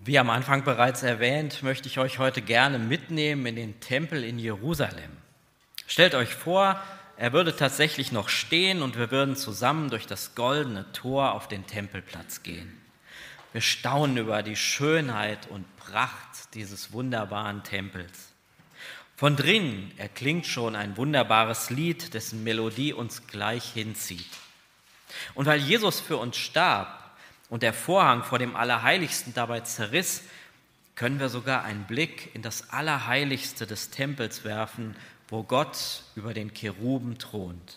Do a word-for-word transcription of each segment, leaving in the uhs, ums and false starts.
Wie am Anfang bereits erwähnt, möchte ich euch heute gerne mitnehmen in den Tempel in Jerusalem. Stellt euch vor, er würde tatsächlich noch stehen und wir würden zusammen durch das goldene Tor auf den Tempelplatz gehen. Wir staunen über die Schönheit und Pracht dieses wunderbaren Tempels. Von drinnen erklingt schon ein wunderbares Lied, dessen Melodie uns gleich hinzieht. Und weil Jesus für uns starb und der Vorhang vor dem Allerheiligsten dabei zerriss, können wir sogar einen Blick in das Allerheiligste des Tempels werfen, wo Gott über den Keruben thront.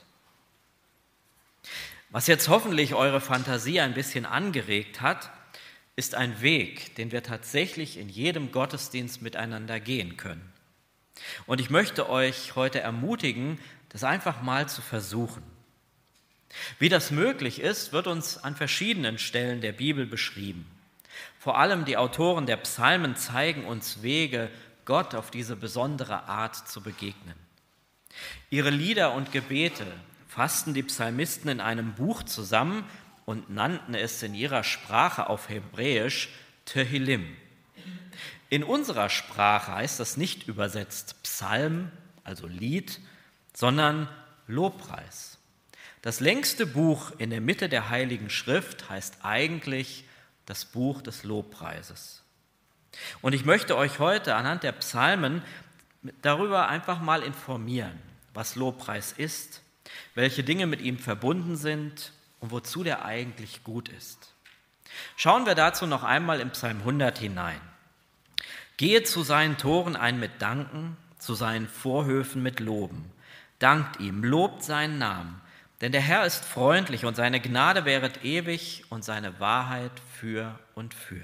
Was jetzt hoffentlich eure Fantasie ein bisschen angeregt hat, ist ein Weg, den wir tatsächlich in jedem Gottesdienst miteinander gehen können. Und ich möchte euch heute ermutigen, das einfach mal zu versuchen. Wie das möglich ist, wird uns an verschiedenen Stellen der Bibel beschrieben. Vor allem die Autoren der Psalmen zeigen uns Wege, Gott auf diese besondere Art zu begegnen. Ihre Lieder und Gebete fassten die Psalmisten in einem Buch zusammen und nannten es in ihrer Sprache auf Hebräisch Tehillim. In unserer Sprache heißt das nicht übersetzt Psalm, also Lied, sondern Lobpreis. Das längste Buch in der Mitte der Heiligen Schrift heißt eigentlich das Buch des Lobpreises. Und ich möchte euch heute anhand der Psalmen darüber einfach mal informieren, was Lobpreis ist, welche Dinge mit ihm verbunden sind und wozu der eigentlich gut ist. Schauen wir dazu noch einmal im Psalm hundert hinein. Gehe zu seinen Toren ein mit Danken, zu seinen Vorhöfen mit Loben. Dankt ihm, lobt seinen Namen. Denn der Herr ist freundlich und seine Gnade währet ewig und seine Wahrheit für und für.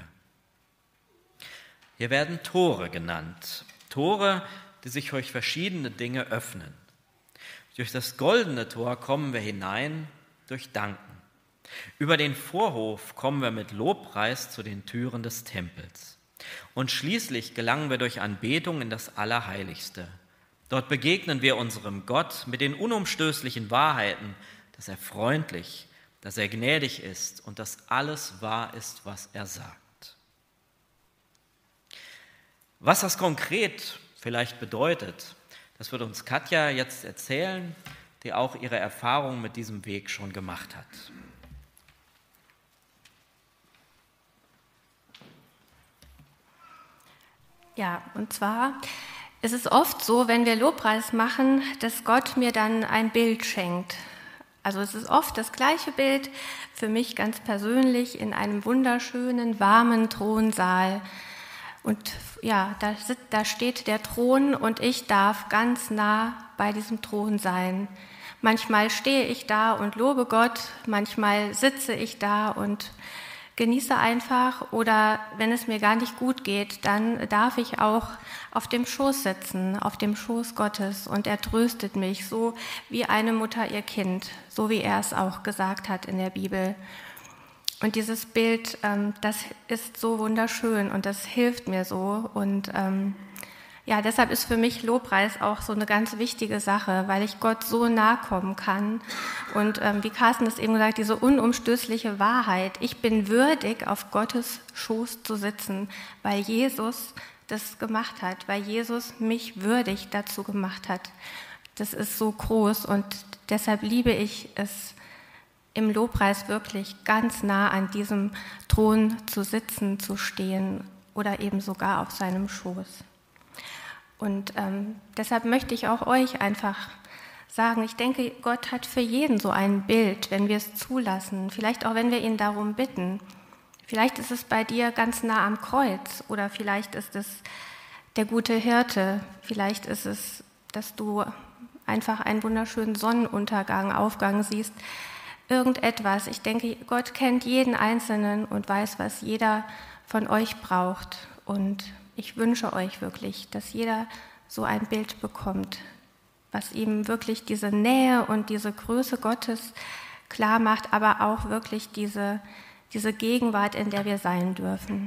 Hier werden Tore genannt. Tore, die sich durch verschiedene Dinge öffnen. Durch das goldene Tor kommen wir hinein durch Danken. Über den Vorhof kommen wir mit Lobpreis zu den Türen des Tempels. Und schließlich gelangen wir durch Anbetung in das Allerheiligste. Dort begegnen wir unserem Gott mit den unumstößlichen Wahrheiten, dass er freundlich, dass er gnädig ist und dass alles wahr ist, was er sagt. Was das konkret vielleicht bedeutet, das wird uns Katja jetzt erzählen, die auch ihre Erfahrungen mit diesem Weg schon gemacht hat. Ja, und zwar ist es oft so, wenn wir Lobpreis machen, dass Gott mir dann ein Bild schenkt. Also es ist oft das gleiche Bild für mich ganz persönlich in einem wunderschönen, warmen Thronsaal. Und ja, da, da steht der Thron und ich darf ganz nah bei diesem Thron sein. Manchmal stehe ich da und lobe Gott, manchmal sitze ich da und genieße einfach, oder wenn es mir gar nicht gut geht, dann darf ich auch auf dem Schoß sitzen, auf dem Schoß Gottes, und er tröstet mich, so wie eine Mutter ihr Kind, so wie er es auch gesagt hat in der Bibel. Und dieses Bild, ähm, das ist so wunderschön und das hilft mir so, und ähm, ja, deshalb ist für mich Lobpreis auch so eine ganz wichtige Sache, weil ich Gott so nahe kommen kann. Und ähm, wie Carsten das eben gesagt, diese unumstößliche Wahrheit. Ich bin würdig, auf Gottes Schoß zu sitzen, weil Jesus das gemacht hat, weil Jesus mich würdig dazu gemacht hat. Das ist so groß und deshalb liebe ich es, im Lobpreis wirklich ganz nah an diesem Thron zu sitzen, zu stehen oder eben sogar auf seinem Schoß. Und ähm, deshalb möchte ich auch euch einfach sagen, ich denke, Gott hat für jeden so ein Bild, wenn wir es zulassen, vielleicht auch, wenn wir ihn darum bitten. Vielleicht ist es bei dir ganz nah am Kreuz oder vielleicht ist es der gute Hirte, vielleicht ist es, dass du einfach einen wunderschönen Sonnenuntergang, Aufgang siehst, irgendetwas. Ich denke, Gott kennt jeden Einzelnen und weiß, was jeder von euch braucht, und ich wünsche euch wirklich, dass jeder so ein Bild bekommt, was ihm wirklich diese Nähe und diese Größe Gottes klar macht, aber auch wirklich diese, diese Gegenwart, in der wir sein dürfen.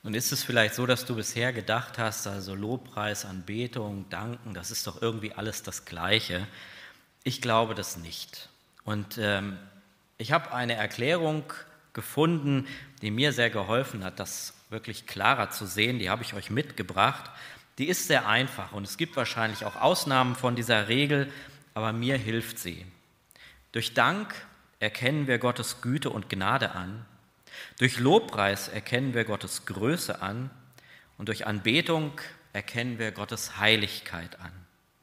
Nun ist es vielleicht so, dass du bisher gedacht hast, also Lobpreis, Anbetung, Danken, das ist doch irgendwie alles das Gleiche. Ich glaube das nicht. Und ähm, ich habe eine Erklärung gefunden, die mir sehr geholfen hat, das wirklich klarer zu sehen. Die habe ich euch mitgebracht. Die ist sehr einfach und es gibt wahrscheinlich auch Ausnahmen von dieser Regel, aber mir hilft sie. Durch Dank erkennen wir Gottes Güte und Gnade an. Durch Lobpreis erkennen wir Gottes Größe an und durch Anbetung erkennen wir Gottes Heiligkeit an.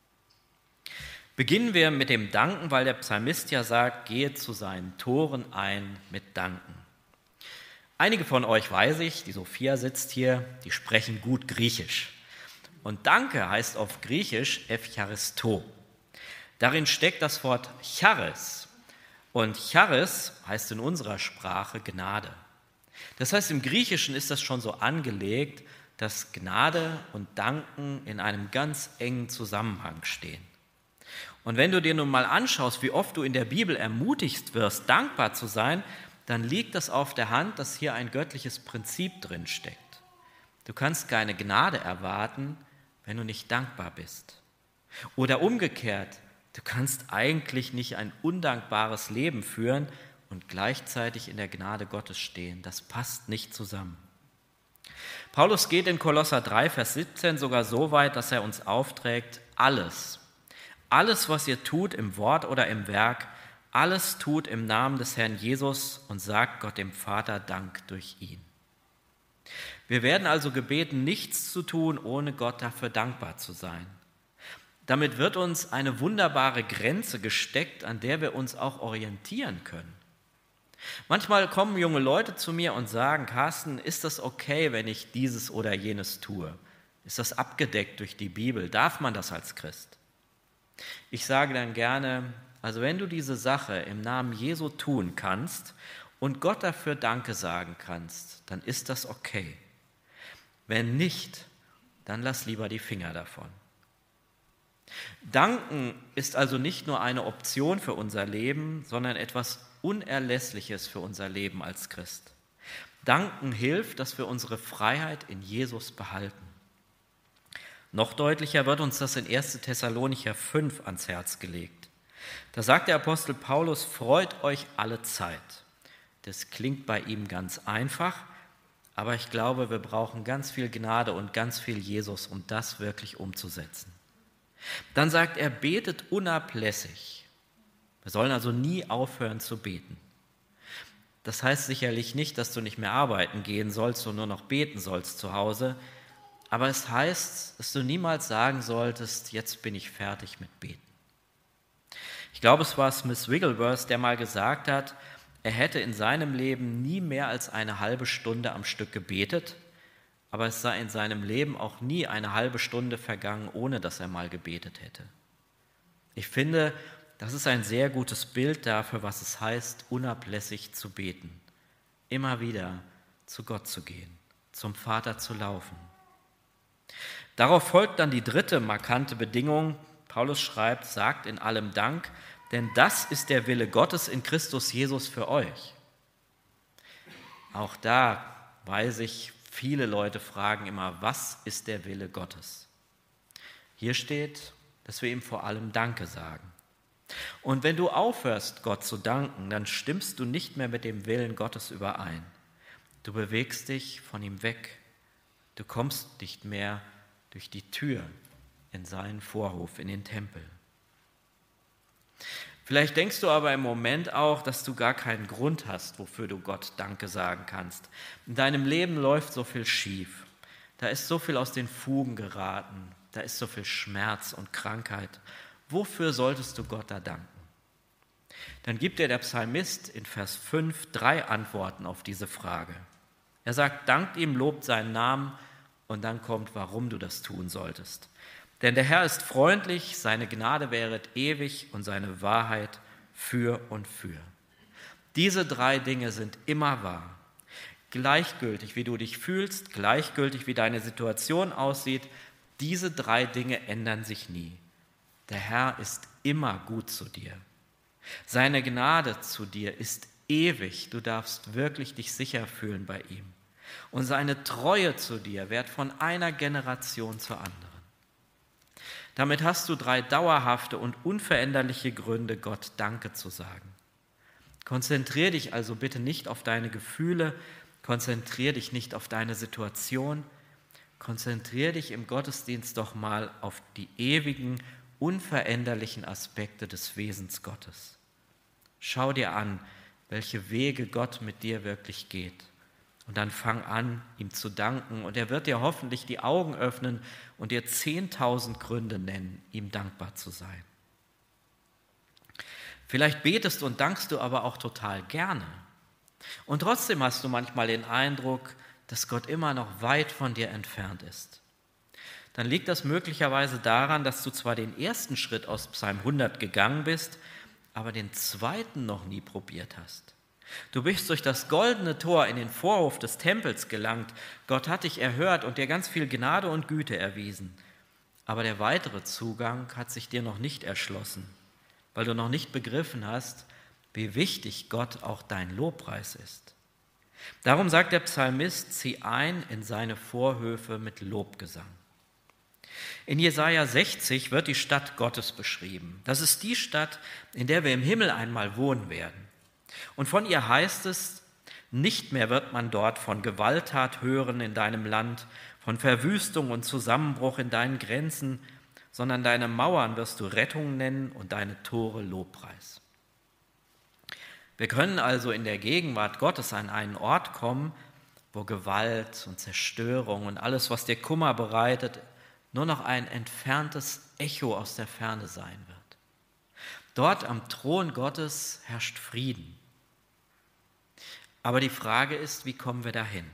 Beginnen wir mit dem Danken, weil der Psalmist ja sagt, gehe zu seinen Toren ein mit Danken. Einige von euch weiß ich, die Sophia sitzt hier, die sprechen gut Griechisch. Und Danke heißt auf Griechisch Eucharisto. Darin steckt das Wort Charis. Und Charis heißt in unserer Sprache Gnade. Das heißt, im Griechischen ist das schon so angelegt, dass Gnade und Danken in einem ganz engen Zusammenhang stehen. Und wenn du dir nun mal anschaust, wie oft du in der Bibel ermutigt wirst, dankbar zu sein, dann liegt das auf der Hand, dass hier ein göttliches Prinzip drin steckt. Du kannst keine Gnade erwarten, wenn du nicht dankbar bist. Oder umgekehrt, du kannst eigentlich nicht ein undankbares Leben führen und gleichzeitig in der Gnade Gottes stehen. Das passt nicht zusammen. Paulus geht in Kolosser drei, Vers siebzehn sogar so weit, dass er uns aufträgt, alles, alles, was ihr tut im Wort oder im Werk, alles tut im Namen des Herrn Jesus und sagt Gott dem Vater Dank durch ihn. Wir werden also gebeten, nichts zu tun, ohne Gott dafür dankbar zu sein. Damit wird uns eine wunderbare Grenze gesteckt, an der wir uns auch orientieren können. Manchmal kommen junge Leute zu mir und sagen, Carsten, ist das okay, wenn ich dieses oder jenes tue? Ist das abgedeckt durch die Bibel? Darf man das als Christ? Ich sage dann gerne, also wenn du diese Sache im Namen Jesu tun kannst und Gott dafür Danke sagen kannst, dann ist das okay. Wenn nicht, dann lass lieber die Finger davon. Danken ist also nicht nur eine Option für unser Leben, sondern etwas Unerlässliches für unser Leben als Christ. Danken hilft, dass wir unsere Freiheit in Jesus behalten. Noch deutlicher wird uns das in erster Thessalonicher fünf ans Herz gelegt. Da sagt der Apostel Paulus, freut euch alle Zeit. Das klingt bei ihm ganz einfach, aber ich glaube, wir brauchen ganz viel Gnade und ganz viel Jesus, um das wirklich umzusetzen. Dann sagt er, betet unablässig. Wir sollen also nie aufhören zu beten. Das heißt sicherlich nicht, dass du nicht mehr arbeiten gehen sollst und nur noch beten sollst zu Hause, aber es heißt, dass du niemals sagen solltest, jetzt bin ich fertig mit Beten. Ich glaube, es war Smith Wigglesworth, der mal gesagt hat, er hätte in seinem Leben nie mehr als eine halbe Stunde am Stück gebetet, aber es sei in seinem Leben auch nie eine halbe Stunde vergangen, ohne dass er mal gebetet hätte. Ich finde, das ist ein sehr gutes Bild dafür, was es heißt, unablässig zu beten. Immer wieder zu Gott zu gehen, zum Vater zu laufen. Darauf folgt dann die dritte markante Bedingung. Paulus schreibt, sagt in allem Dank, denn das ist der Wille Gottes in Christus Jesus für euch. Auch da weiß ich, viele Leute fragen immer, was ist der Wille Gottes? Hier steht, dass wir ihm vor allem Danke sagen. Und wenn du aufhörst, Gott zu danken, dann stimmst du nicht mehr mit dem Willen Gottes überein. Du bewegst dich von ihm weg. Du kommst nicht mehr durch die Tür in seinen Vorhof, in den Tempel. Vielleicht denkst du aber im Moment auch, dass du gar keinen Grund hast, wofür du Gott Danke sagen kannst. In deinem Leben läuft so viel schief. Da ist so viel aus den Fugen geraten. Da ist so viel Schmerz und Krankheit. Wofür solltest du Gott da danken? Dann gibt dir der Psalmist in Vers fünf drei Antworten auf diese Frage. Er sagt, dankt ihm, lobt seinen Namen und dann kommt, warum du das tun solltest. Denn der Herr ist freundlich, seine Gnade währet ewig und seine Wahrheit für und für. Diese drei Dinge sind immer wahr. Gleichgültig, wie du dich fühlst, gleichgültig, wie deine Situation aussieht, diese drei Dinge ändern sich nie. Der Herr ist immer gut zu dir. Seine Gnade zu dir ist ewig. Du darfst wirklich dich sicher fühlen bei ihm. Und seine Treue zu dir währt von einer Generation zur anderen. Damit hast du drei dauerhafte und unveränderliche Gründe, Gott Danke zu sagen. Konzentrier dich also bitte nicht auf deine Gefühle, konzentrier dich nicht auf deine Situation, konzentrier dich im Gottesdienst doch mal auf die ewigen, unveränderlichen Aspekte des Wesens Gottes. Schau dir an, welche Wege Gott mit dir wirklich geht. Und dann fang an, ihm zu danken, und er wird dir hoffentlich die Augen öffnen und dir zehntausend Gründe nennen, ihm dankbar zu sein. Vielleicht betest und dankst du aber auch total gerne. Und trotzdem hast du manchmal den Eindruck, dass Gott immer noch weit von dir entfernt ist. Dann liegt das möglicherweise daran, dass du zwar den ersten Schritt aus Psalm hundert gegangen bist, aber den zweiten noch nie probiert hast. Du bist durch das goldene Tor in den Vorhof des Tempels gelangt. Gott hat dich erhört und dir ganz viel Gnade und Güte erwiesen. Aber der weitere Zugang hat sich dir noch nicht erschlossen, weil du noch nicht begriffen hast, wie wichtig Gott auch dein Lobpreis ist. Darum sagt der Psalmist, zieh ein in seine Vorhöfe mit Lobgesang. In Jesaja sechzig wird die Stadt Gottes beschrieben. Das ist die Stadt, in der wir im Himmel einmal wohnen werden. Und von ihr heißt es, nicht mehr wird man dort von Gewalttat hören in deinem Land, von Verwüstung und Zusammenbruch in deinen Grenzen, sondern deine Mauern wirst du Rettung nennen und deine Tore Lobpreis. Wir können also in der Gegenwart Gottes an einen Ort kommen, wo Gewalt und Zerstörung und alles, was dir Kummer bereitet, nur noch ein entferntes Echo aus der Ferne sein wird. Dort am Thron Gottes herrscht Frieden. Aber die Frage ist, wie kommen wir dahin?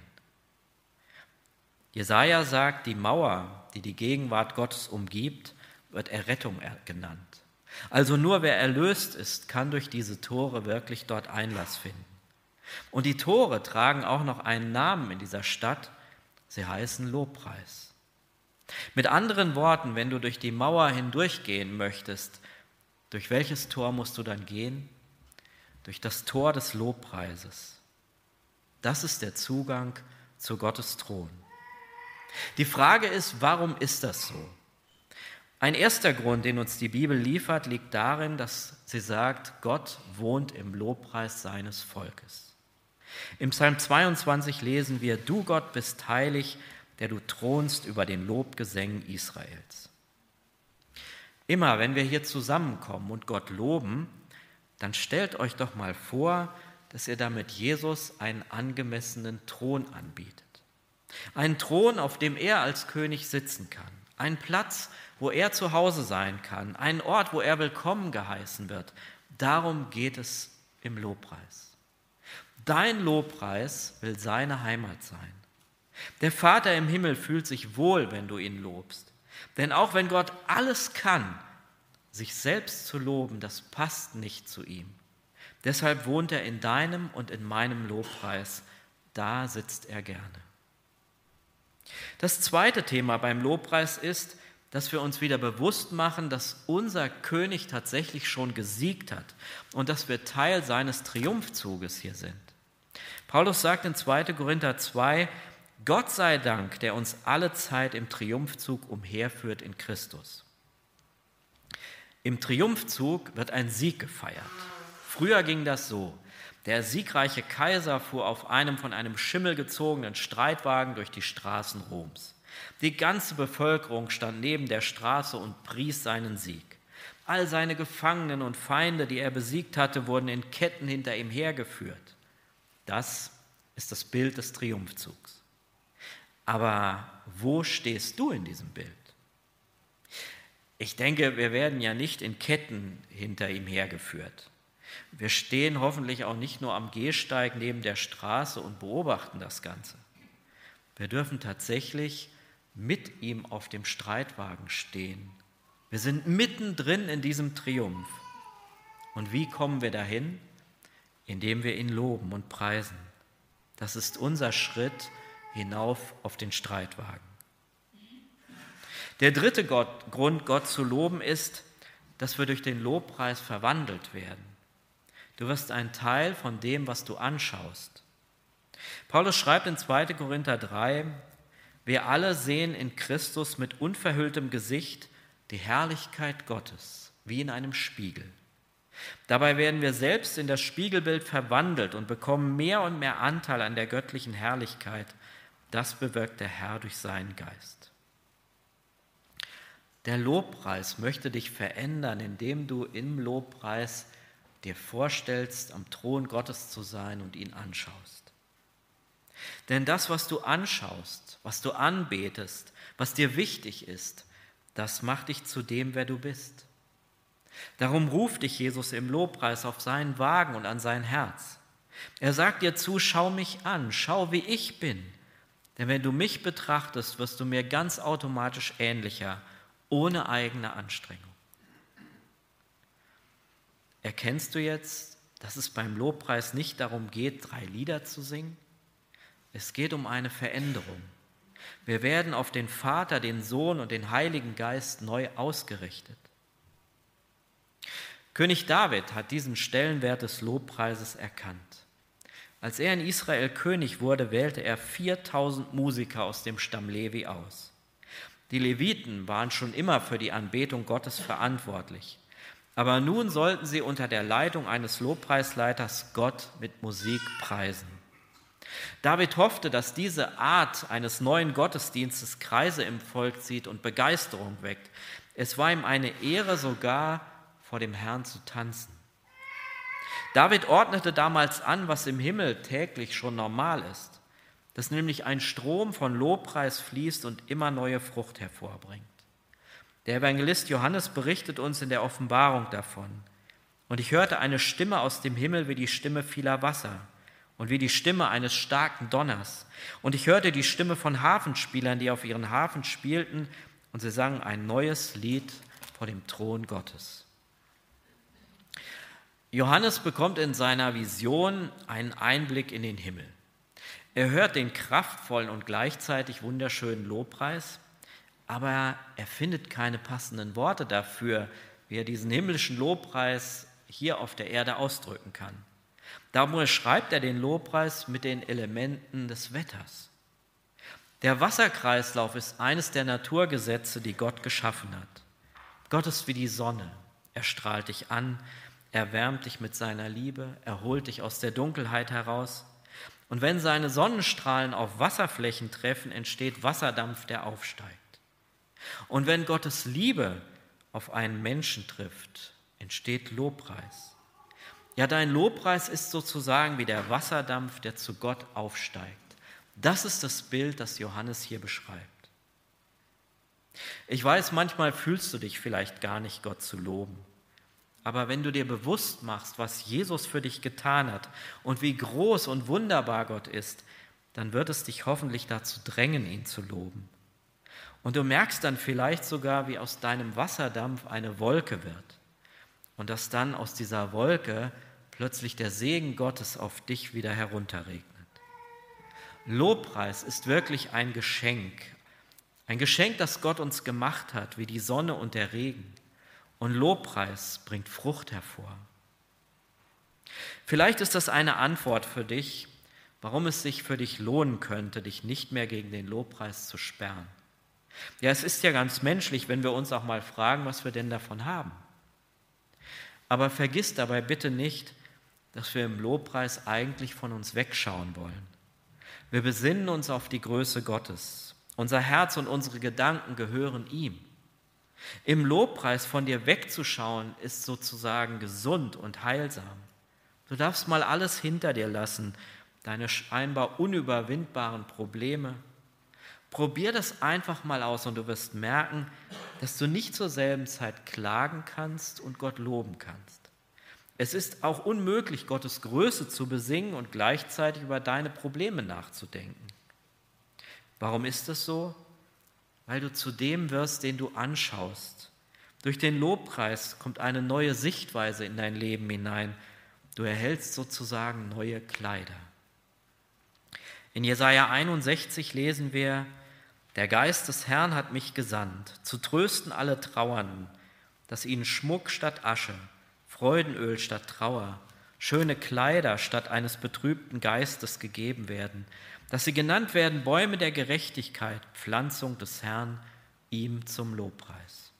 Jesaja sagt, die Mauer, die die Gegenwart Gottes umgibt, wird Errettung genannt. Also nur wer erlöst ist, kann durch diese Tore wirklich dort Einlass finden. Und die Tore tragen auch noch einen Namen in dieser Stadt. Sie heißen Lobpreis. Mit anderen Worten, wenn du durch die Mauer hindurchgehen möchtest, durch welches Tor musst du dann gehen? Durch das Tor des Lobpreises. Das ist der Zugang zu Gottes Thron. Die Frage ist, warum ist das so? Ein erster Grund, den uns die Bibel liefert, liegt darin, dass sie sagt, Gott wohnt im Lobpreis seines Volkes. Im Psalm zweiundzwanzig lesen wir, du Gott bist heilig, der du thronst über den Lobgesängen Israels. Immer wenn wir hier zusammenkommen und Gott loben, dann stellt euch doch mal vor, dass ihr damit Jesus einen angemessenen Thron anbietet. Einen Thron, auf dem er als König sitzen kann. Einen Platz, wo er zu Hause sein kann. Einen Ort, wo er willkommen geheißen wird. Darum geht es im Lobpreis. Dein Lobpreis will seine Heimat sein. Der Vater im Himmel fühlt sich wohl, wenn du ihn lobst. Denn auch wenn Gott alles kann, sich selbst zu loben, das passt nicht zu ihm. Deshalb wohnt er in deinem und in meinem Lobpreis. Da sitzt er gerne. Das zweite Thema beim Lobpreis ist, dass wir uns wieder bewusst machen, dass unser König tatsächlich schon gesiegt hat und dass wir Teil seines Triumphzuges hier sind. Paulus sagt in zweiter Korinther zwei, Gott sei Dank, der uns alle Zeit im Triumphzug umherführt in Christus. Im Triumphzug wird ein Sieg gefeiert. Früher ging das so. Der siegreiche Kaiser fuhr auf einem von einem Schimmel gezogenen Streitwagen durch die Straßen Roms. Die ganze Bevölkerung stand neben der Straße und pries seinen Sieg. All seine Gefangenen und Feinde, die er besiegt hatte, wurden in Ketten hinter ihm hergeführt. Das ist das Bild des Triumphzugs. Aber wo stehst du in diesem Bild? Ich denke, wir werden ja nicht in Ketten hinter ihm hergeführt. Wir stehen hoffentlich auch nicht nur am Gehsteig neben der Straße und beobachten das Ganze. Wir dürfen tatsächlich mit ihm auf dem Streitwagen stehen. Wir sind mittendrin in diesem Triumph. Und wie kommen wir dahin? Indem wir ihn loben und preisen. Das ist unser Schritt hinauf auf den Streitwagen. Der dritte Gott, Grund, Gott zu loben, ist, dass wir durch den Lobpreis verwandelt werden. Du wirst ein Teil von dem, was du anschaust. Paulus schreibt in zweiter Korinther drei, wir alle sehen in Christus mit unverhülltem Gesicht die Herrlichkeit Gottes, wie in einem Spiegel. Dabei werden wir selbst in das Spiegelbild verwandelt und bekommen mehr und mehr Anteil an der göttlichen Herrlichkeit. Das bewirkt der Herr durch seinen Geist. Der Lobpreis möchte dich verändern, indem du im Lobpreis dir vorstellst, am Thron Gottes zu sein und ihn anschaust. Denn das, was du anschaust, was du anbetest, was dir wichtig ist, das macht dich zu dem, wer du bist. Darum ruft dich Jesus im Lobpreis auf seinen Wagen und an sein Herz. Er sagt dir zu, schau mich an, schau, wie ich bin. Denn wenn du mich betrachtest, wirst du mir ganz automatisch ähnlicher, ohne eigene Anstrengung. Erkennst du jetzt, dass es beim Lobpreis nicht darum geht, drei Lieder zu singen? Es geht um eine Veränderung. Wir werden auf den Vater, den Sohn und den Heiligen Geist neu ausgerichtet. König David hat diesen Stellenwert des Lobpreises erkannt. Als er in Israel König wurde, wählte er viertausend Musiker aus dem Stamm Levi aus. Die Leviten waren schon immer für die Anbetung Gottes verantwortlich. Aber nun sollten sie unter der Leitung eines Lobpreisleiters Gott mit Musik preisen. David hoffte, dass diese Art eines neuen Gottesdienstes Kreise im Volk zieht und Begeisterung weckt. Es war ihm eine Ehre, sogar vor dem Herrn zu tanzen. David ordnete damals an, was im Himmel täglich schon normal ist, dass nämlich ein Strom von Lobpreis fließt und immer neue Frucht hervorbringt. Der Evangelist Johannes berichtet uns in der Offenbarung davon. Und ich hörte eine Stimme aus dem Himmel wie die Stimme vieler Wasser und wie die Stimme eines starken Donners. Und ich hörte die Stimme von Harfenspielern, die auf ihren Harfen spielten, und sie sangen ein neues Lied vor dem Thron Gottes. Johannes bekommt in seiner Vision einen Einblick in den Himmel. Er hört den kraftvollen und gleichzeitig wunderschönen Lobpreis, aber er findet keine passenden Worte dafür, wie er diesen himmlischen Lobpreis hier auf der Erde ausdrücken kann. Darum beschreibt er den Lobpreis mit den Elementen des Wetters. Der Wasserkreislauf ist eines der Naturgesetze, die Gott geschaffen hat. Gott ist wie die Sonne. Er strahlt dich an, er wärmt dich mit seiner Liebe, er holt dich aus der Dunkelheit heraus. Und wenn seine Sonnenstrahlen auf Wasserflächen treffen, entsteht Wasserdampf, der aufsteigt. Und wenn Gottes Liebe auf einen Menschen trifft, entsteht Lobpreis. Ja, dein Lobpreis ist sozusagen wie der Wasserdampf, der zu Gott aufsteigt. Das ist das Bild, das Johannes hier beschreibt. Ich weiß, manchmal fühlst du dich vielleicht gar nicht, Gott zu loben. Aber wenn du dir bewusst machst, was Jesus für dich getan hat und wie groß und wunderbar Gott ist, dann wird es dich hoffentlich dazu drängen, ihn zu loben. Und du merkst dann vielleicht sogar, wie aus deinem Wasserdampf eine Wolke wird und dass dann aus dieser Wolke plötzlich der Segen Gottes auf dich wieder herunterregnet. Lobpreis ist wirklich ein Geschenk, ein Geschenk, das Gott uns gemacht hat, wie die Sonne und der Regen. Und Lobpreis bringt Frucht hervor. Vielleicht ist das eine Antwort für dich, warum es sich für dich lohnen könnte, dich nicht mehr gegen den Lobpreis zu sperren. Ja, es ist ja ganz menschlich, wenn wir uns auch mal fragen, was wir denn davon haben. Aber vergiss dabei bitte nicht, dass wir im Lobpreis eigentlich von uns wegschauen wollen. Wir besinnen uns auf die Größe Gottes. Unser Herz und unsere Gedanken gehören ihm. Im Lobpreis von dir wegzuschauen, ist sozusagen gesund und heilsam. Du darfst mal alles hinter dir lassen, deine scheinbar unüberwindbaren Probleme. Probier das einfach mal aus und du wirst merken, dass du nicht zur selben Zeit klagen kannst und Gott loben kannst. Es ist auch unmöglich, Gottes Größe zu besingen und gleichzeitig über deine Probleme nachzudenken. Warum ist es so? Weil du zu dem wirst, den du anschaust. Durch den Lobpreis kommt eine neue Sichtweise in dein Leben hinein. Du erhältst sozusagen neue Kleider. In Jesaja einundsechzig lesen wir: Der Geist des Herrn hat mich gesandt, zu trösten alle Trauernden, dass ihnen Schmuck statt Asche, Freudenöl statt Trauer, schöne Kleider statt eines betrübten Geistes gegeben werden, dass sie genannt werden Bäume der Gerechtigkeit, Pflanzung des Herrn, ihm zum Lobpreis.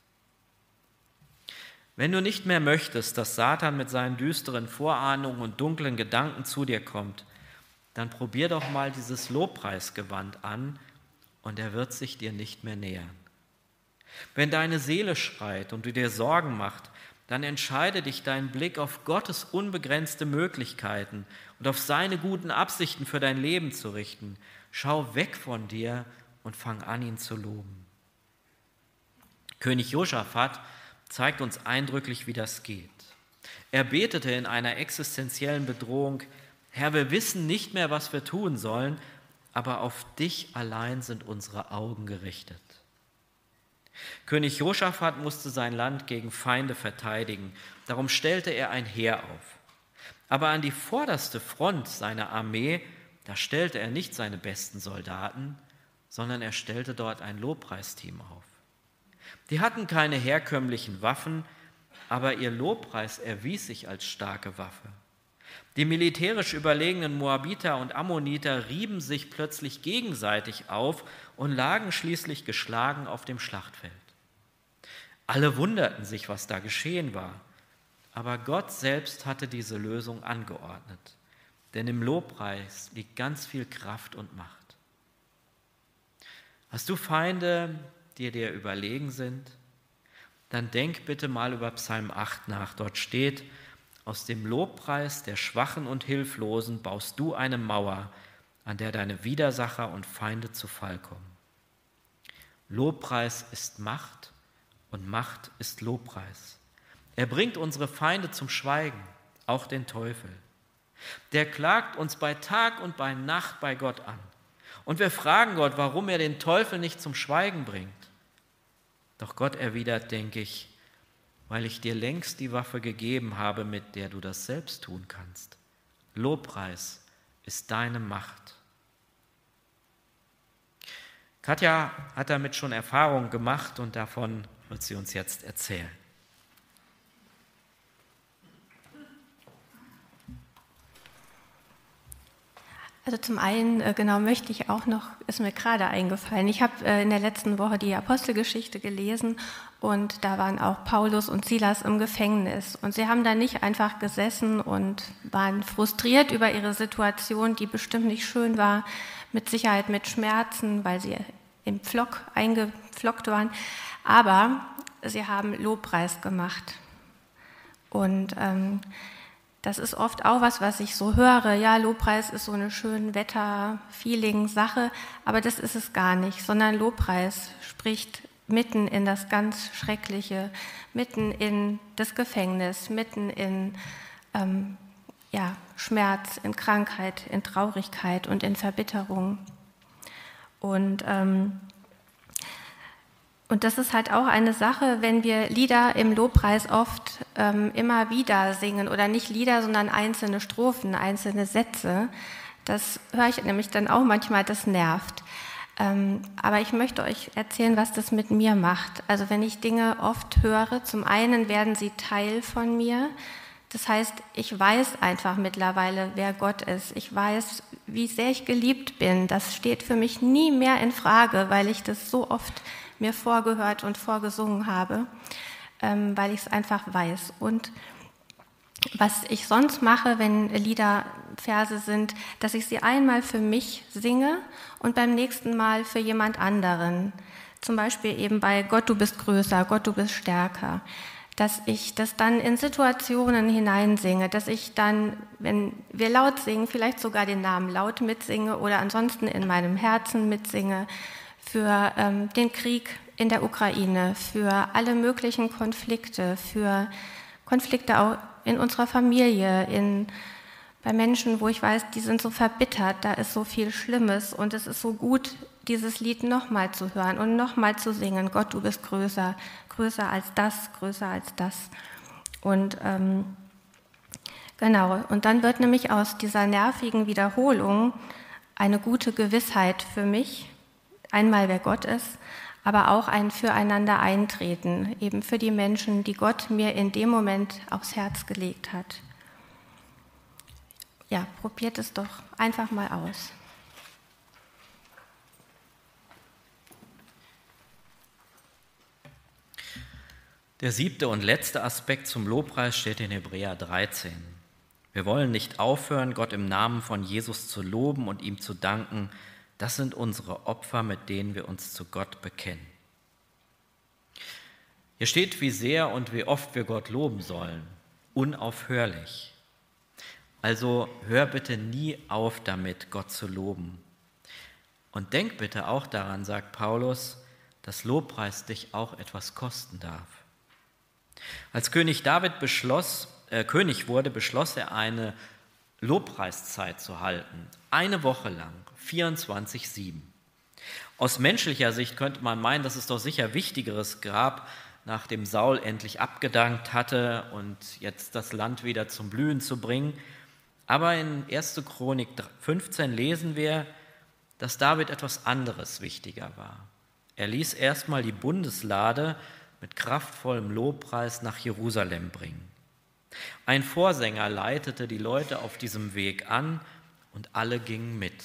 Wenn du nicht mehr möchtest, dass Satan mit seinen düsteren Vorahnungen und dunklen Gedanken zu dir kommt, dann probier doch mal dieses Lobpreisgewand an und er wird sich dir nicht mehr nähern. Wenn deine Seele schreit und du dir Sorgen machst, dann entscheide dich, deinen Blick auf Gottes unbegrenzte Möglichkeiten und auf seine guten Absichten für dein Leben zu richten. Schau weg von dir und fang an, ihn zu loben. König Josaphat zeigt uns eindrücklich, wie das geht. Er betete in einer existenziellen Bedrohung: Herr, wir wissen nicht mehr, was wir tun sollen, aber auf dich allein sind unsere Augen gerichtet. König Josaphat musste sein Land gegen Feinde verteidigen, darum stellte er ein Heer auf. Aber an die vorderste Front seiner Armee, da stellte er nicht seine besten Soldaten, sondern er stellte dort ein Lobpreisteam auf. Die hatten keine herkömmlichen Waffen, aber ihr Lobpreis erwies sich als starke Waffe. Die militärisch überlegenen Moabiter und Ammoniter rieben sich plötzlich gegenseitig auf und lagen schließlich geschlagen auf dem Schlachtfeld. Alle wunderten sich, was da geschehen war, aber Gott selbst hatte diese Lösung angeordnet, denn im Lobpreis liegt ganz viel Kraft und Macht. Hast du Feinde, die dir überlegen sind? Dann denk bitte mal über Psalm acht nach. Dort steht: Aus dem Lobpreis der Schwachen und Hilflosen baust du eine Mauer, an der deine Widersacher und Feinde zu Fall kommen. Lobpreis ist Macht und Macht ist Lobpreis. Er bringt unsere Feinde zum Schweigen, auch den Teufel. Der klagt uns bei Tag und bei Nacht bei Gott an. Und wir fragen Gott, warum er den Teufel nicht zum Schweigen bringt. Doch Gott erwidert, denke ich, weil ich dir längst die Waffe gegeben habe, mit der du das selbst tun kannst. Lobpreis ist deine Macht. Katja hat damit schon Erfahrungen gemacht und davon wird sie uns jetzt erzählen. Also zum einen, genau, möchte ich auch noch, ist mir gerade eingefallen, ich habe in der letzten Woche die Apostelgeschichte gelesen und da waren auch Paulus und Silas im Gefängnis und sie haben da nicht einfach gesessen und waren frustriert über ihre Situation, die bestimmt nicht schön war, mit Sicherheit mit Schmerzen, weil sie im Pflock eingepflockt waren, aber sie haben Lobpreis gemacht und ähm, das ist oft auch was, was ich so höre. Ja, Lobpreis ist so eine schöne Wetter-Feeling-Sache, aber das ist es gar nicht, sondern Lobpreis spricht mitten in das ganz Schreckliche, mitten in das Gefängnis, mitten in ähm, ja, Schmerz, in Krankheit, in Traurigkeit und in Verbitterung. Und ähm, Und das ist halt auch eine Sache, wenn wir Lieder im Lobpreis oft ähm, immer wieder singen oder nicht Lieder, sondern einzelne Strophen, einzelne Sätze. Das höre ich nämlich dann auch manchmal, das nervt. Ähm, aber ich möchte euch erzählen, was das mit mir macht. Also wenn ich Dinge oft höre, zum einen werden sie Teil von mir. Das heißt, ich weiß einfach mittlerweile, wer Gott ist. Ich weiß, wie sehr ich geliebt bin. Das steht für mich nie mehr in Frage, weil ich das so oft mir vorgehört und vorgesungen habe, ähm, weil ich es einfach weiß. Und was ich sonst mache, wenn Liederverse sind, dass ich sie einmal für mich singe und beim nächsten Mal für jemand anderen. Zum Beispiel eben bei Gott, du bist größer, Gott, du bist stärker. Dass ich das dann in Situationen hineinsinge, dass ich dann, wenn wir laut singen, vielleicht sogar den Namen laut mitsinge oder ansonsten in meinem Herzen mitsinge, für ähm, den Krieg in der Ukraine, für alle möglichen Konflikte, für Konflikte auch in unserer Familie, in, bei Menschen, wo ich weiß, die sind so verbittert, da ist so viel Schlimmes und es ist so gut, dieses Lied nochmal zu hören und nochmal zu singen. Gott, du bist größer, größer als das, größer als das. Und ähm, genau, und dann wird nämlich aus dieser nervigen Wiederholung eine gute Gewissheit für mich, einmal wer Gott ist, aber auch ein Füreinander eintreten, eben für die Menschen, die Gott mir in dem Moment aufs Herz gelegt hat. ja, probiert es doch einfach mal aus. Der siebte und letzte Aspekt zum Lobpreis steht in Hebräer dreizehn. Wir wollen nicht aufhören, Gott im Namen von Jesus zu loben und ihm zu danken. Das sind unsere Opfer, mit denen wir uns zu Gott bekennen. Hier steht, wie sehr und wie oft wir Gott loben sollen. Unaufhörlich. Also hör bitte nie auf damit, Gott zu loben. Und denk bitte auch daran, sagt Paulus, dass Lobpreis dich auch etwas kosten darf. Als König David beschloss, äh, König wurde, beschloss er, eine Lobpreiszeit zu halten. Eine Woche lang, vierundzwanzig sieben. Aus menschlicher Sicht könnte man meinen, dass es doch sicher Wichtigeres gab, nachdem Saul endlich abgedankt hatte und jetzt das Land wieder zum Blühen zu bringen. Aber in erster Chronik fünfzehn lesen wir, dass David etwas anderes wichtiger war. Er ließ erstmal die Bundeslade mit kraftvollem Lobpreis nach Jerusalem bringen. Ein Vorsänger leitete die Leute auf diesem Weg an und alle gingen mit.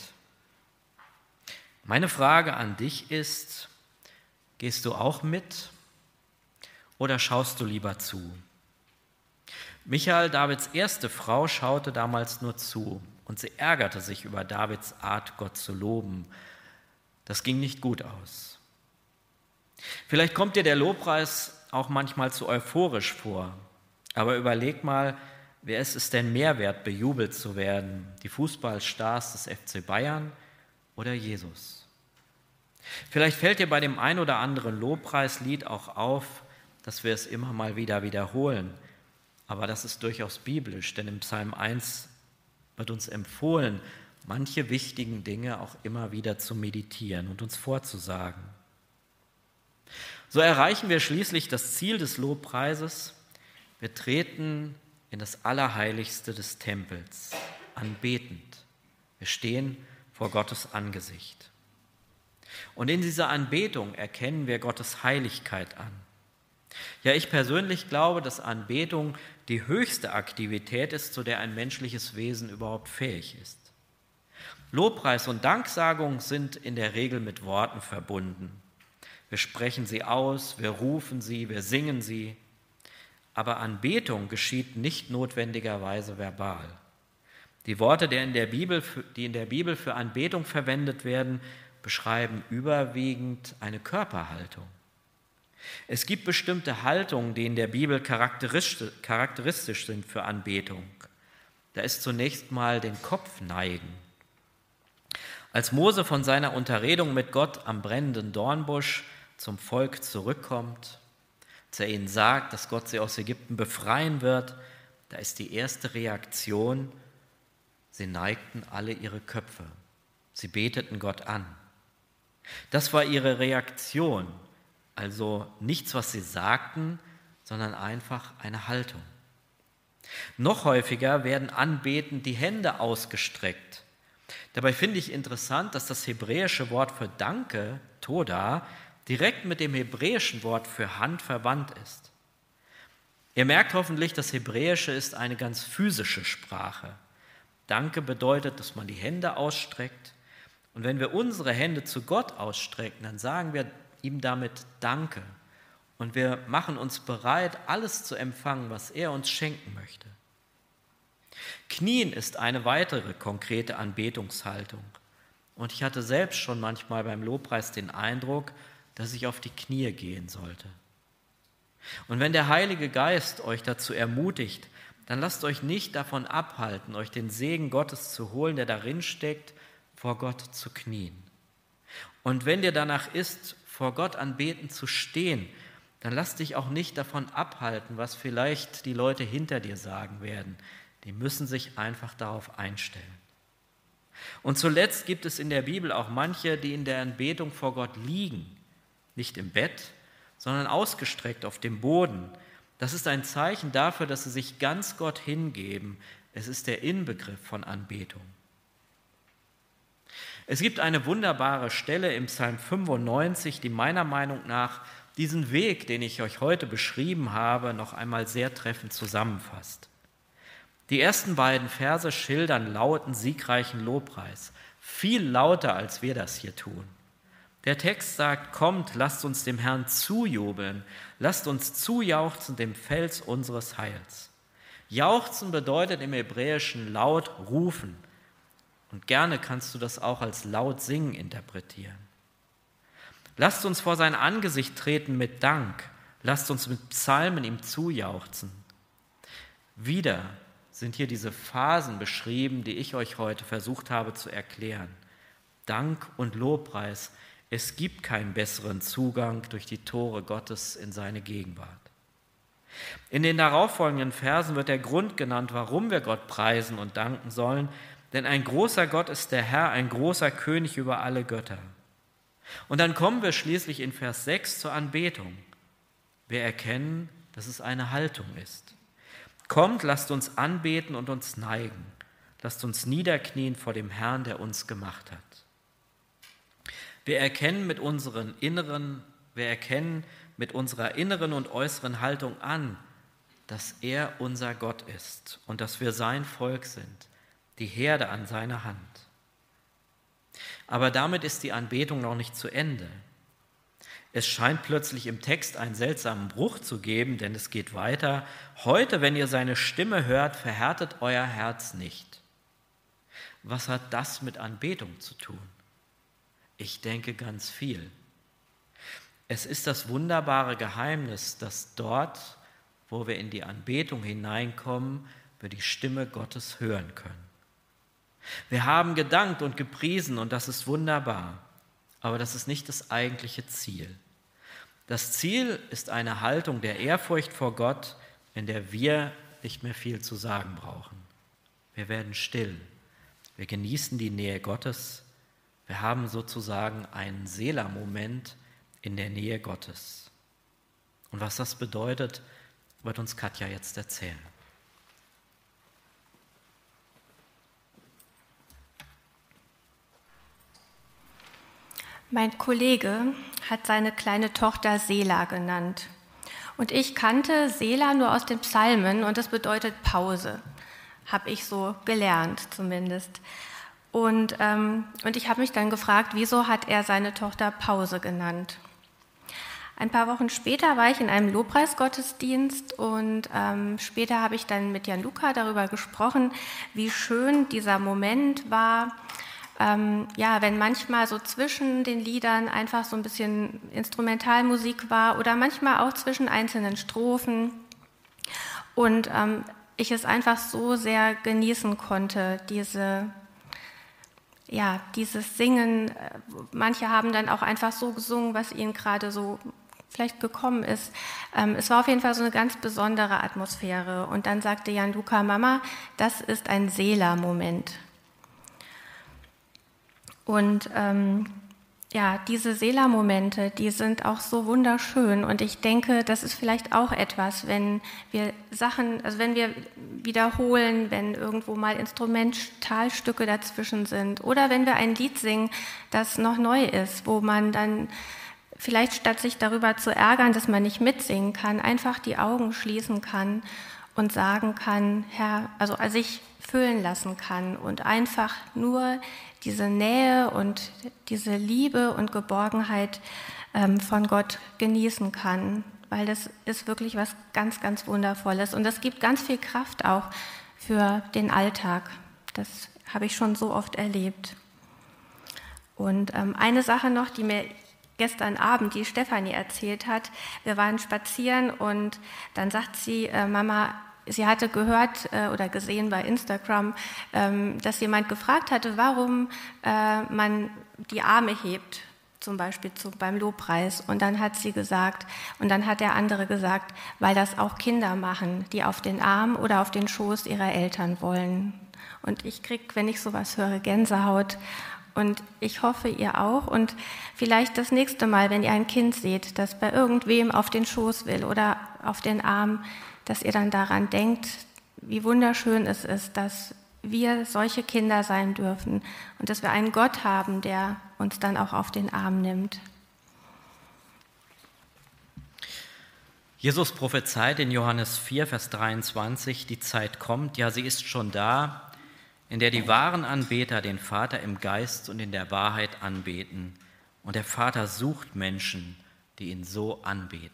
Meine Frage an dich ist, gehst du auch mit oder schaust du lieber zu? Michael, Davids erste Frau, schaute damals nur zu und sie ärgerte sich über Davids Art, Gott zu loben. Das ging nicht gut aus. Vielleicht kommt dir der Lobpreis auch manchmal zu euphorisch vor, aber überleg mal, wer ist es denn mehr wert, bejubelt zu werden? Die Fußballstars des F C Bayern oder Jesus? Vielleicht fällt dir bei dem ein oder anderen Lobpreislied auch auf, dass wir es immer mal wieder wiederholen, aber das ist durchaus biblisch, denn im Psalm eins wird uns empfohlen, manche wichtigen Dinge auch immer wieder zu meditieren und uns vorzusagen. So erreichen wir schließlich das Ziel des Lobpreises. Wir treten in das Allerheiligste des Tempels, anbetend. Wir stehen vor Gottes Angesicht. Und in dieser Anbetung erkennen wir Gottes Heiligkeit an. Ja, ich persönlich glaube, dass Anbetung die höchste Aktivität ist, zu der ein menschliches Wesen überhaupt fähig ist. Lobpreis und Danksagung sind in der Regel mit Worten verbunden. Wir sprechen sie aus, wir rufen sie, wir singen sie. Aber Anbetung geschieht nicht notwendigerweise verbal. Die Worte, die in der Bibel, die in der Bibel für Anbetung verwendet werden, beschreiben überwiegend eine Körperhaltung. Es gibt bestimmte Haltungen, die in der Bibel charakteristisch sind für Anbetung. Da ist zunächst mal den Kopf neigen. Als Mose von seiner Unterredung mit Gott am brennenden Dornbusch zum Volk zurückkommt, als er ihnen sagt, dass Gott sie aus Ägypten befreien wird, da ist die erste Reaktion, sie neigten alle ihre Köpfe, sie beteten Gott an. Das war ihre Reaktion, also nichts, was sie sagten, sondern einfach eine Haltung. Noch häufiger werden anbetend die Hände ausgestreckt. Dabei finde ich interessant, dass das hebräische Wort für Danke, Toda, direkt mit dem hebräischen Wort für Hand verwandt ist. Ihr merkt hoffentlich, das Hebräische ist eine ganz physische Sprache. Danke bedeutet, dass man die Hände ausstreckt. Und wenn wir unsere Hände zu Gott ausstrecken, dann sagen wir ihm damit Danke. Und wir machen uns bereit, alles zu empfangen, was er uns schenken möchte. Knien ist eine weitere konkrete Anbetungshaltung. Und ich hatte selbst schon manchmal beim Lobpreis den Eindruck, dass ich auf die Knie gehen sollte. Und wenn der Heilige Geist euch dazu ermutigt, dann lasst euch nicht davon abhalten, euch den Segen Gottes zu holen, der darin steckt, vor Gott zu knien. Und wenn dir danach ist, vor Gott anbetend zu stehen, dann lass dich auch nicht davon abhalten, was vielleicht die Leute hinter dir sagen werden. Die müssen sich einfach darauf einstellen. Und zuletzt gibt es in der Bibel auch manche, die in der Anbetung vor Gott liegen, nicht im Bett, sondern ausgestreckt auf dem Boden. Das ist ein Zeichen dafür, dass sie sich ganz Gott hingeben. Es ist der Inbegriff von Anbetung. Es gibt eine wunderbare Stelle im Psalm fünfundneunzig, die meiner Meinung nach diesen Weg, den ich euch heute beschrieben habe, noch einmal sehr treffend zusammenfasst. Die ersten beiden Verse schildern lauten, siegreichen Lobpreis, viel lauter, als wir das hier tun. Der Text sagt, kommt, lasst uns dem Herrn zujubeln, lasst uns zujauchzen dem Fels unseres Heils. Jauchzen bedeutet im Hebräischen laut rufen. Und gerne kannst du das auch als laut singen interpretieren. Lasst uns vor sein Angesicht treten mit Dank. Lasst uns mit Psalmen ihm zujauchzen. Wieder sind hier diese Phasen beschrieben, die ich euch heute versucht habe zu erklären. Dank und Lobpreis. Es gibt keinen besseren Zugang durch die Tore Gottes in seine Gegenwart. In den darauffolgenden Versen wird der Grund genannt, warum wir Gott preisen und danken sollen, denn ein großer Gott ist der Herr, ein großer König über alle Götter. Und dann kommen wir schließlich in Vers sechs zur Anbetung. Wir erkennen, dass es eine Haltung ist. Kommt, lasst uns anbeten und uns neigen. Lasst uns niederknien vor dem Herrn, der uns gemacht hat. Wir erkennen mit unseren inneren, wir erkennen mit unserer inneren und äußeren Haltung an, dass er unser Gott ist und dass wir sein Volk sind, die Herde an seiner Hand. Aber damit ist die Anbetung noch nicht zu Ende. Es scheint plötzlich im Text einen seltsamen Bruch zu geben, denn es geht weiter. Heute, wenn ihr seine Stimme hört, verhärtet euer Herz nicht. Was hat das mit Anbetung zu tun? Ich denke ganz viel. Es ist das wunderbare Geheimnis, dass dort, wo wir in die Anbetung hineinkommen, wir die Stimme Gottes hören können. Wir haben gedankt und gepriesen und das ist wunderbar, aber das ist nicht das eigentliche Ziel. Das Ziel ist eine Haltung der Ehrfurcht vor Gott, in der wir nicht mehr viel zu sagen brauchen. Wir werden still, wir genießen die Nähe Gottes, wir haben sozusagen einen Sela-Moment in der Nähe Gottes. Und was das bedeutet, wird uns Katja jetzt erzählen. Mein Kollege hat seine kleine Tochter Sela genannt. Und ich kannte Sela nur aus den Psalmen und das bedeutet Pause. Habe ich so gelernt zumindest. Und, ähm, und ich habe mich dann gefragt, wieso hat er seine Tochter Pause genannt? Ein paar Wochen später war ich in einem Lobpreisgottesdienst und ähm, später habe ich dann mit Gianluca darüber gesprochen, wie schön dieser Moment war, ähm, ja, wenn manchmal so zwischen den Liedern einfach so ein bisschen Instrumentalmusik war oder manchmal auch zwischen einzelnen Strophen und ähm, ich es einfach so sehr genießen konnte, diese Ja, dieses Singen, manche haben dann auch einfach so gesungen, was ihnen gerade so vielleicht gekommen ist. Ähm, es war auf jeden Fall so eine ganz besondere Atmosphäre. Und dann sagte Gianluca, Mama, das ist ein Sela-Moment. Und ähm, ja, diese Sela-Momente, die sind auch so wunderschön. Und ich denke, das ist vielleicht auch etwas, wenn wir Sachen, also wenn wir wiederholen, wenn irgendwo mal Instrumentalstücke dazwischen sind oder wenn wir ein Lied singen, das noch neu ist, wo man dann vielleicht statt sich darüber zu ärgern, dass man nicht mitsingen kann, einfach die Augen schließen kann und sagen kann, Herr, also sich füllen lassen kann und einfach nur diese Nähe und diese Liebe und Geborgenheit ähm, von Gott genießen kann, weil das ist wirklich was ganz, ganz Wundervolles und das gibt ganz viel Kraft auch für den Alltag. Das habe ich schon so oft erlebt. Und ähm, eine Sache noch, die mir gestern Abend die Stefanie erzählt hat, wir waren spazieren und dann sagt sie, äh, Mama, sie hatte gehört äh, oder gesehen bei Instagram, ähm, dass jemand gefragt hatte, warum äh, man die Arme hebt, zum Beispiel zu, beim Lobpreis. Und dann hat sie gesagt, und dann hat der andere gesagt, weil das auch Kinder machen, die auf den Arm oder auf den Schoß ihrer Eltern wollen. Und ich kriege, wenn ich sowas höre, Gänsehaut. Und ich hoffe, ihr auch. Und vielleicht das nächste Mal, wenn ihr ein Kind seht, das bei irgendwem auf den Schoß will oder auf den Arm, dass ihr dann daran denkt, wie wunderschön es ist, dass wir solche Kinder sein dürfen und dass wir einen Gott haben, der uns dann auch auf den Arm nimmt. Jesus prophezeit in Johannes vier, Vers dreiundzwanzig, die Zeit kommt, ja, sie ist schon da, in der die wahren Anbeter den Vater im Geist und in der Wahrheit anbeten. Und der Vater sucht Menschen, die ihn so anbeten.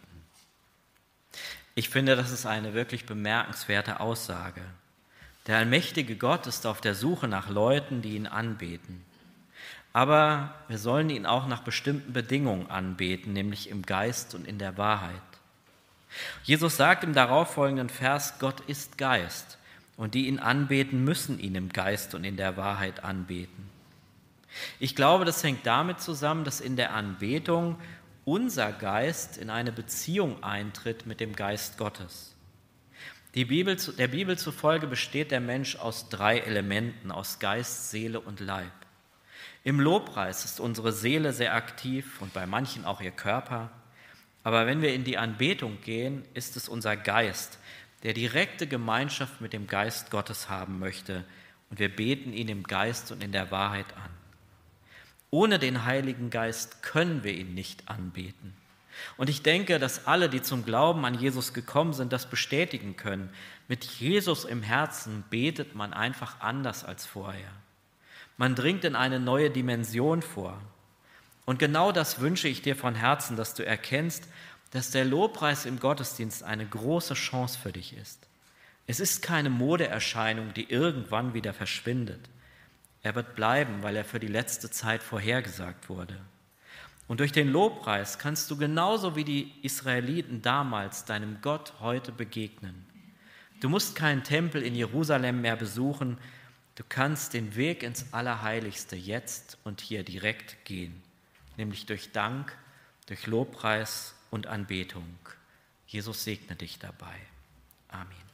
Ich finde, das ist eine wirklich bemerkenswerte Aussage. Der allmächtige Gott ist auf der Suche nach Leuten, die ihn anbeten. Aber wir sollen ihn auch nach bestimmten Bedingungen anbeten, nämlich im Geist und in der Wahrheit. Jesus sagt im darauffolgenden Vers, Gott ist Geist und die ihn anbeten, müssen ihn im Geist und in der Wahrheit anbeten. Ich glaube, das hängt damit zusammen, dass in der Anbetung unser Geist in eine Beziehung eintritt mit dem Geist Gottes. Die Bibel, der Bibel zufolge besteht der Mensch aus drei Elementen, aus Geist, Seele und Leib. Im Lobpreis ist unsere Seele sehr aktiv und bei manchen auch ihr Körper. Aber wenn wir in die Anbetung gehen, ist es unser Geist, der direkte Gemeinschaft mit dem Geist Gottes haben möchte. Und wir beten ihn im Geist und in der Wahrheit an. Ohne den Heiligen Geist können wir ihn nicht anbeten. Und ich denke, dass alle, die zum Glauben an Jesus gekommen sind, das bestätigen können. Mit Jesus im Herzen betet man einfach anders als vorher. Man dringt in eine neue Dimension vor. Und genau das wünsche ich dir von Herzen, dass du erkennst, dass der Lobpreis im Gottesdienst eine große Chance für dich ist. Es ist keine Modeerscheinung, die irgendwann wieder verschwindet. Er wird bleiben, weil er für die letzte Zeit vorhergesagt wurde. Und durch den Lobpreis kannst du genauso wie die Israeliten damals deinem Gott heute begegnen. Du musst keinen Tempel in Jerusalem mehr besuchen, du kannst den Weg ins Allerheiligste jetzt und hier direkt gehen, nämlich durch Dank, durch Lobpreis und Anbetung. Jesus segne dich dabei. Amen.